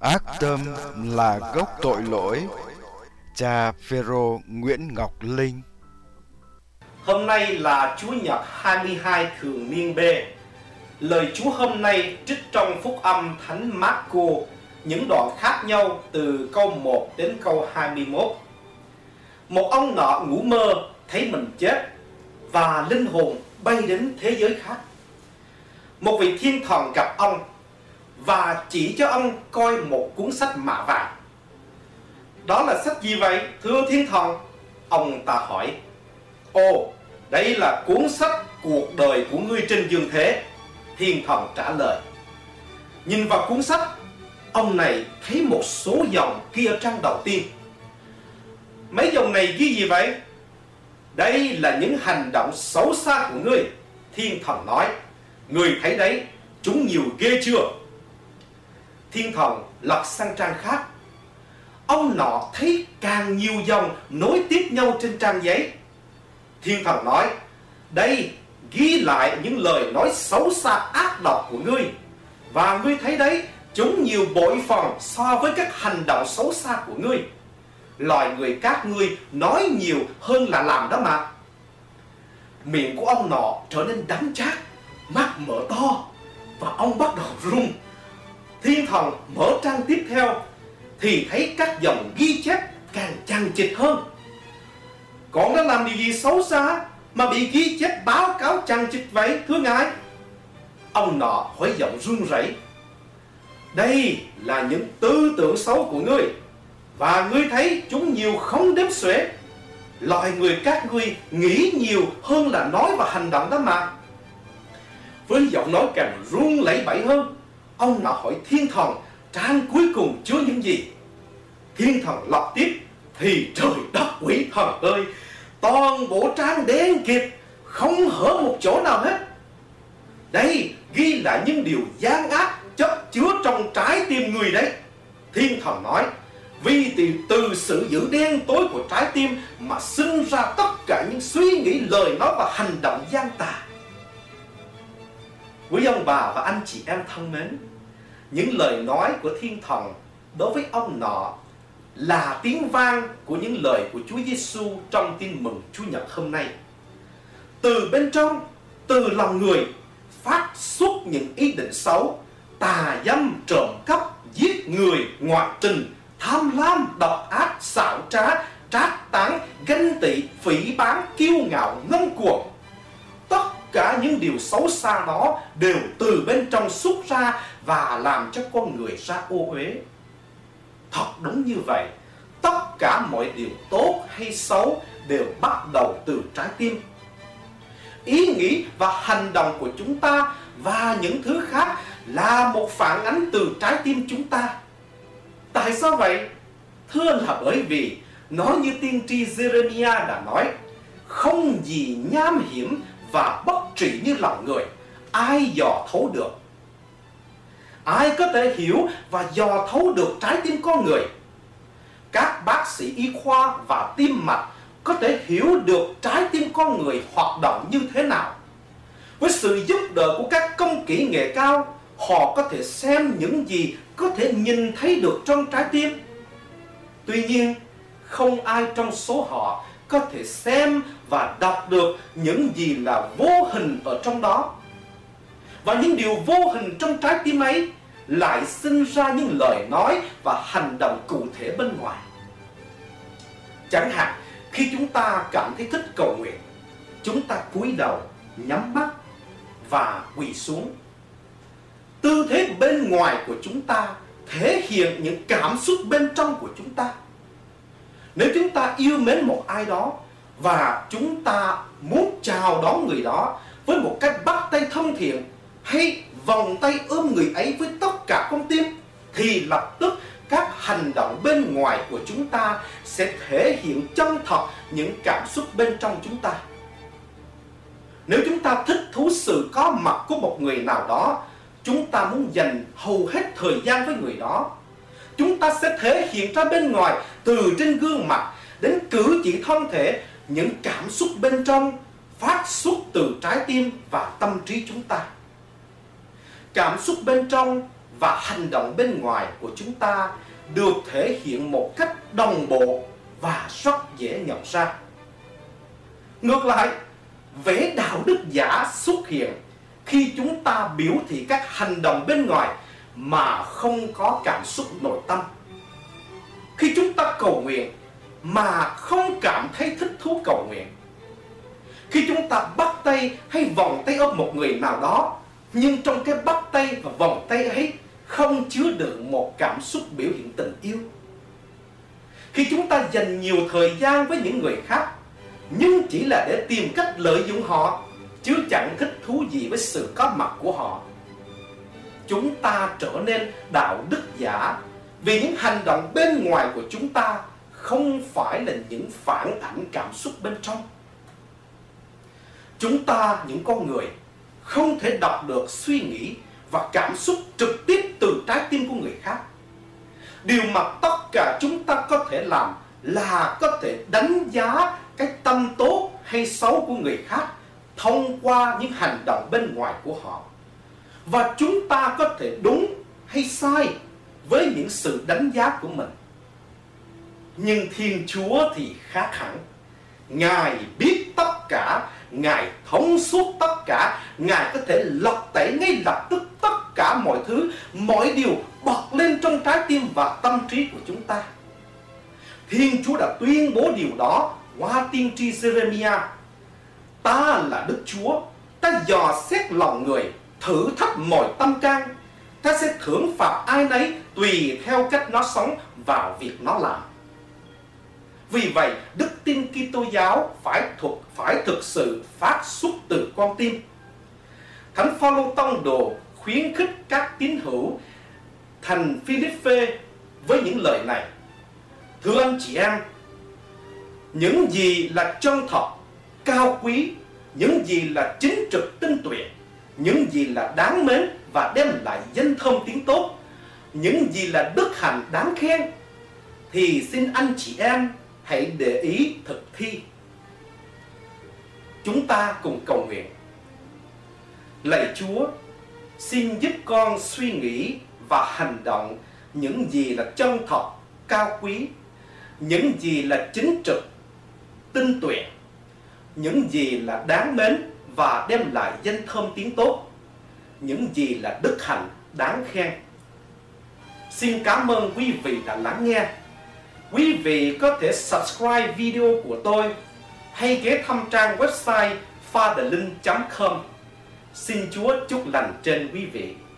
Ác tâm là gốc tội lỗi. Cha Phêrô Nguyễn Ngọc Linh. Hôm nay là Chúa Nhật 22 thường niên B. Lời Chúa hôm nay trích trong Phúc âm Thánh Mác-cô, những đoạn khác nhau từ câu 1 đến câu 21. Một ông nọ ngủ mơ thấy mình chết và linh hồn bay đến thế giới khác. Một vị thiên thần gặp ông và chỉ cho ông coi một cuốn sách mạ vàng. Đó là sách gì vậy, thưa thiên thần? Ông ta hỏi. Ồ, đây là cuốn sách cuộc đời của ngươi trên dương thế, thiên thần trả lời. Nhìn vào cuốn sách, ông này thấy một số dòng ghi ở trang đầu tiên. Mấy dòng này ghi gì vậy? Đây là những hành động xấu xa của ngươi, thiên thần nói. Ngươi thấy đấy, chúng nhiều ghê chưa? Thiên thần lật sang trang khác. Ông nọ thấy càng nhiều dòng nối tiếp nhau trên trang giấy. Thiên thần nói, đây ghi lại những lời nói xấu xa ác độc của ngươi. Và ngươi thấy đấy, chúng nhiều bội phần so với các hành động xấu xa của ngươi. Loài người các ngươi nói nhiều hơn là làm đó mà. Miệng của ông nọ trở nên đắng chát, mắt mở to, và ông bắt đầu run. Thiên thần mở trang tiếp theo thì thấy các dòng ghi chép càng chằng chịt hơn. Con đã làm điều gì xấu xa mà bị ghi chép báo cáo chằng chịt vậy, thưa ngài? Ông nọ hỏi giọng run rẩy. Đây là những tư tưởng xấu của ngươi, và ngươi thấy chúng nhiều không đếm xuể. Loài người các ngươi nghĩ nhiều hơn là nói và hành động đó mà. Với giọng nói càng run lẩy bẩy hơn, ông nọ hỏi thiên thần trang cuối cùng chứa những gì. Thiên thần lật tiếp thì trời đất quỷ thần ơi, toàn bộ trang đen kịt, không hở một chỗ nào hết. Đây ghi là những điều gian ác chất chứa trong trái tim người đấy. Thiên thần nói, vì từ sự dữ đen tối của trái tim mà sinh ra tất cả những suy nghĩ, lời nói và hành động gian tà. Quý ông bà và anh chị em thân mến, những lời nói của thiên thần đối với ông nọ là tiếng vang của những lời của Chúa Giêsu trong tin mừng Chúa Nhật hôm nay. Từ bên trong, từ lòng người phát xuất những ý định xấu, tà dâm, trộm cắp, giết người, ngoại tình, tham lam, độc ác, xảo trá, trác táng, ganh tị, phỉ báng, kiêu ngạo, ngông cuồng. Tất cả những điều xấu xa đó đều từ bên trong xuất ra và làm cho con người ra ô uế. Thật đúng như vậy, tất cả mọi điều tốt hay xấu đều bắt đầu từ trái tim. Ý nghĩ và hành động của chúng ta và những thứ khác là một phản ánh từ trái tim chúng ta. Tại sao vậy? Thưa là bởi vì nói như tiên tri Jeremiah đã nói, không gì nham hiểm và bất trị như lòng người, ai dò thấu được? Ai có thể hiểu và dò thấu được trái tim con người? Các bác sĩ y khoa và tim mạch có thể hiểu được trái tim con người hoạt động như thế nào. Với sự giúp đỡ của các công kỹ nghệ cao, họ có thể xem những gì có thể nhìn thấy được trong trái tim. Tuy nhiên, không ai trong số họ có thể xem và đọc được những gì là vô hình ở trong đó. Và những điều vô hình trong trái tim ấy lại sinh ra những lời nói và hành động cụ thể bên ngoài. Chẳng hạn, khi chúng ta cảm thấy thích cầu nguyện, chúng ta cúi đầu, nhắm mắt và quỳ xuống. Tư thế bên ngoài của chúng ta thể hiện những cảm xúc bên trong của chúng ta. Nếu chúng ta yêu mến một ai đó và chúng ta muốn chào đón người đó với một cách bắt tay thân thiện hay vòng tay ôm người ấy với tất cả con tim, thì lập tức các hành động bên ngoài của chúng ta sẽ thể hiện chân thật những cảm xúc bên trong chúng ta. Nếu chúng ta thích thú sự có mặt của một người nào đó, chúng ta muốn dành hầu hết thời gian với người đó, chúng ta sẽ thể hiện ra bên ngoài, từ trên gương mặt đến cử chỉ thân thể, những cảm xúc bên trong phát xuất từ trái tim và tâm trí chúng ta. Cảm xúc bên trong và hành động bên ngoài của chúng ta được thể hiện một cách đồng bộ và rất dễ nhận ra. Ngược lại, vẻ đạo đức giả xuất hiện khi chúng ta biểu thị các hành động bên ngoài mà không có cảm xúc nội tâm. Khi chúng ta cầu nguyện mà không cảm thấy thích thú cầu nguyện. Khi chúng ta bắt tay hay vòng tay ôm một người nào đó, nhưng trong cái bắt tay và vòng tay ấy không chứa đựng một cảm xúc biểu hiện tình yêu. Khi chúng ta dành nhiều thời gian với những người khác, nhưng chỉ là để tìm cách lợi dụng họ, chứ chẳng thích thú gì với sự có mặt của họ. Chúng ta trở nên đạo đức giả vì những hành động bên ngoài của chúng ta không phải là những phản ảnh cảm xúc bên trong. Chúng ta, những con người, không thể đọc được suy nghĩ và cảm xúc trực tiếp từ trái tim của người khác. Điều mà tất cả chúng ta có thể làm là có thể đánh giá cái tâm tốt hay xấu của người khác thông qua những hành động bên ngoài của họ. Và chúng ta có thể đúng hay sai với những sự đánh giá của mình. Nhưng Thiên Chúa thì khác hẳn. Ngài biết tất cả, Ngài thông suốt tất cả, Ngài có thể lật tẩy ngay lập tức tất cả mọi thứ, mọi điều bật lên trong trái tim và tâm trí của chúng ta. Thiên Chúa đã tuyên bố điều đó qua tiên tri Giê-rê-mi-a. Ta là Đức Chúa, ta dò xét lòng người, thử thách mọi tâm can. Ta sẽ thưởng phạt ai nấy tùy theo cách nó sống vào việc nó làm. Vì vậy, đức tin Kitô giáo phải thực sự phát xuất từ con tim. Thánh Phaolô Tông đồ khuyến khích các tín hữu thành Philippe với những lời này: thưa anh chị em, những gì là chân thật, cao quý, những gì là chính trực tinh tuyệt, những gì là đáng mến và đem lại danh thơm tiếng tốt, những gì là đức hạnh đáng khen, thì xin anh chị em hãy để ý thực thi. Chúng ta cùng cầu nguyện. Lạy Chúa, xin giúp con suy nghĩ và hành động những gì là chân thật, cao quý, những gì là chính trực, tinh tuyệt, những gì là đáng mến và đem lại danh thơm tiếng tốt, những gì là đức hạnh đáng khen. Xin cảm ơn quý vị đã lắng nghe. Quý vị có thể subscribe video của tôi hay ghé thăm trang website fatherlin.com. Xin Chúa chúc lành trên quý vị.